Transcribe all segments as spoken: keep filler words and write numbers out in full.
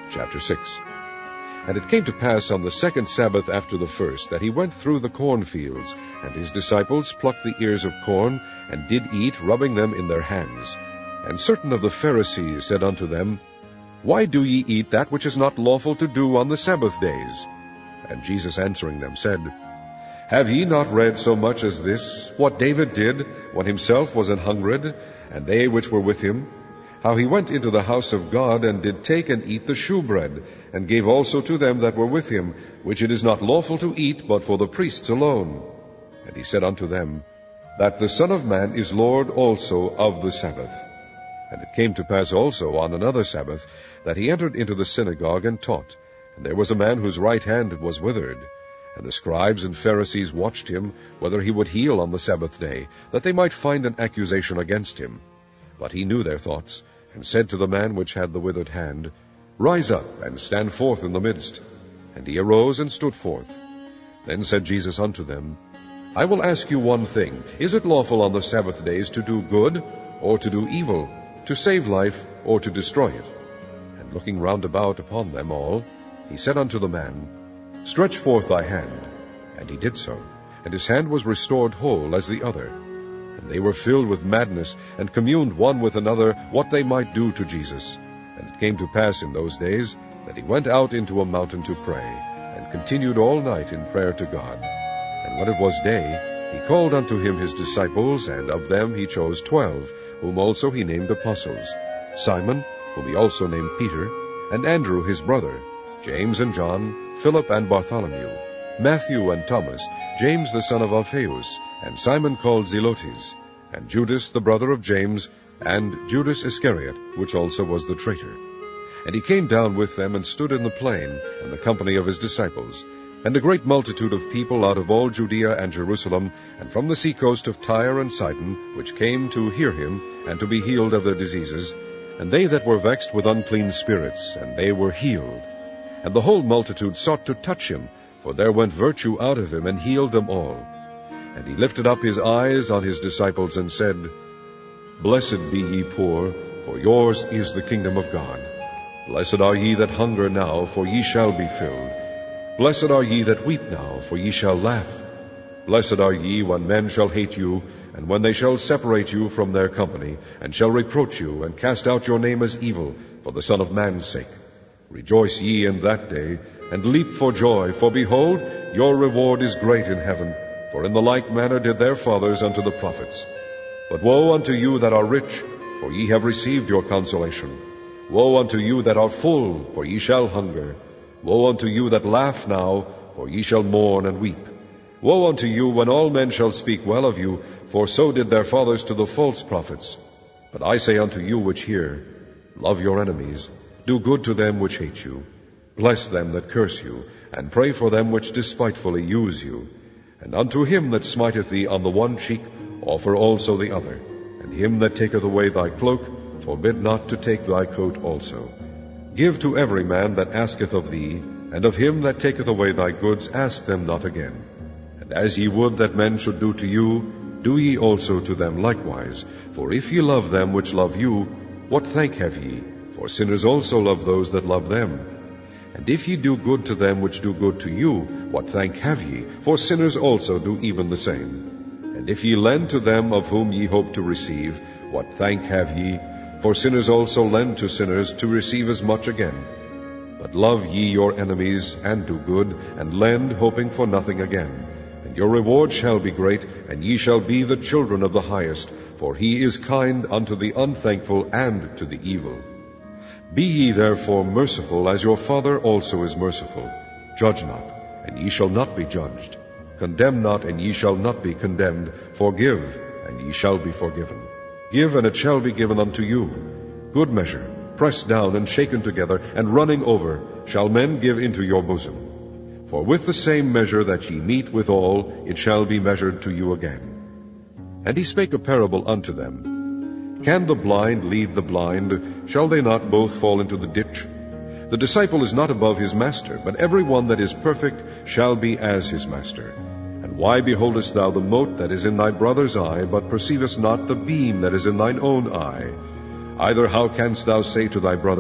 Chapter six. And it came to pass on the second Sabbath after the first, that he went through the cornfields, and his disciples plucked the ears of corn, and did eat, rubbing them in their hands. And certain of the Pharisees said unto them, Why do ye eat that which is not lawful to do on the Sabbath days? And Jesus answering them said, Have ye not read so much as this, what David did, when himself was an hungred, and they which were with him? How he went into the house of God, and did take and eat the shewbread, and gave also to them that were with him, which it is not lawful to eat, but for the priests alone. And he said unto them, That the Son of Man is Lord also of the Sabbath. And it came to pass also on another Sabbath, that he entered into the synagogue and taught. And there was a man whose right hand was withered. And the scribes and Pharisees watched him, whether he would heal on the Sabbath day, that they might find an accusation against him. But he knew their thoughts, and said to the man which had the withered hand, Rise up, and stand forth in the midst. And he arose and stood forth. Then said Jesus unto them, I will ask you one thing, Is it lawful on the Sabbath days to do good, or to do evil, to save life, or to destroy it? And looking round about upon them all, he said unto the man, Stretch forth thy hand. And he did so, and his hand was restored whole as the other. And they were filled with madness, and communed one with another what they might do to Jesus. And it came to pass in those days, that he went out into a mountain to pray, and continued all night in prayer to God. And when it was day, he called unto him his disciples, and of them he chose twelve, whom also he named apostles, Simon, whom he also named Peter, and Andrew his brother, James and John, Philip and Bartholomew, Matthew and Thomas, James the son of Alphaeus, and Simon called Zelotes, and Judas the brother of James, and Judas Iscariot, which also was the traitor. And he came down with them, and stood in the plain, in the company of his disciples. And a great multitude of people out of all Judea and Jerusalem, and from the seacoast of Tyre and Sidon, which came to hear him, and to be healed of their diseases, and they that were vexed with unclean spirits, and they were healed. And the whole multitude sought to touch him, for there went virtue out of him, and healed them all. And he lifted up his eyes on his disciples, and said, Blessed be ye poor, for yours is the kingdom of God. Blessed are ye that hunger now, for ye shall be filled. Blessed are ye that weep now, for ye shall laugh. Blessed are ye when men shall hate you, and when they shall separate you from their company, and shall reproach you, and cast out your name as evil, for the Son of Man's sake. Rejoice ye in that day, and leap for joy, for behold, your reward is great in heaven, for in the like manner did their fathers unto the prophets. But woe unto you that are rich, for ye have received your consolation. Woe unto you that are full, for ye shall hunger. Woe unto you that laugh now, for ye shall mourn and weep. Woe unto you when all men shall speak well of you, for so did their fathers to the false prophets. But I say unto you which hear, Love your enemies, do good to them which hate you, bless them that curse you, and pray for them which despitefully use you. And unto him that smiteth thee on the one cheek, offer also the other. And him that taketh away thy cloak, forbid not to take thy coat also. Give to every man that asketh of thee, and of him that taketh away thy goods ask them not again. And as ye would that men should do to you, do ye also to them likewise. For if ye love them which love you, what thank have ye? For sinners also love those that love them. And if ye do good to them which do good to you, what thank have ye? For sinners also do even the same. And if ye lend to them of whom ye hope to receive, what thank have ye? For sinners also lend to sinners to receive as much again. But love ye your enemies, and do good, and lend, hoping for nothing again. And your reward shall be great, and ye shall be the children of the highest, for he is kind unto the unthankful and to the evil. Be ye therefore merciful, as your Father also is merciful. Judge not, and ye shall not be judged. Condemn not, and ye shall not be condemned. Forgive, and ye shall be forgiven. Give, and it shall be given unto you. Good measure, pressed down and shaken together, and running over, shall men give into your bosom. For with the same measure that ye meet withal, it shall be measured to you again. And he spake a parable unto them. Can the blind lead the blind? Shall they not both fall into the ditch? The disciple is not above his master, but every one that is perfect shall be as his master. And why beholdest thou the mote that is in thy brother's eye, but perceivest not the beam that is in thine own eye? Either how canst thou say to thy brother,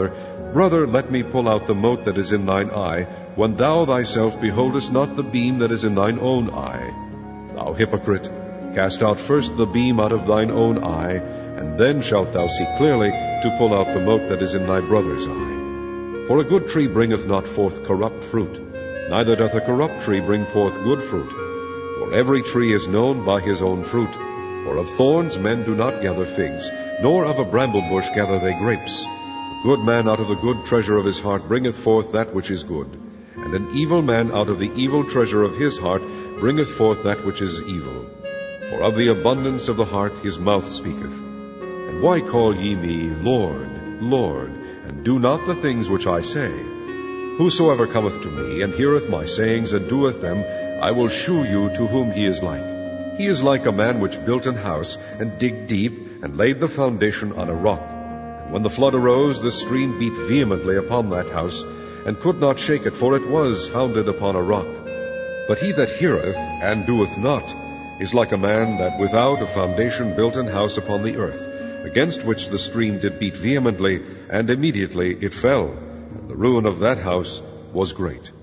Brother, let me pull out the mote that is in thine eye, when thou thyself beholdest not the beam that is in thine own eye. Thou hypocrite, cast out first the beam out of thine own eye, and then shalt thou see clearly to pull out the mote that is in thy brother's eye. For a good tree bringeth not forth corrupt fruit, neither doth a corrupt tree bring forth good fruit. For every tree is known by his own fruit. For of thorns men do not gather figs, nor of a bramble bush gather they grapes. A good man out of the good treasure of his heart bringeth forth that which is good, and an evil man out of the evil treasure of his heart bringeth forth that which is evil. For of the abundance of the heart his mouth speaketh. And why call ye me Lord, Lord, and do not the things which I say? Whosoever cometh to me, and heareth my sayings, and doeth them, I will shew you to whom he is like. He is like a man which built an house, and digged deep, and laid the foundation on a rock. And when the flood arose, the stream beat vehemently upon that house, and could not shake it, for it was founded upon a rock. But he that heareth, and doeth not, is like a man that without a foundation built an house upon the earth, against which the stream did beat vehemently, and immediately it fell, and the ruin of that house was great.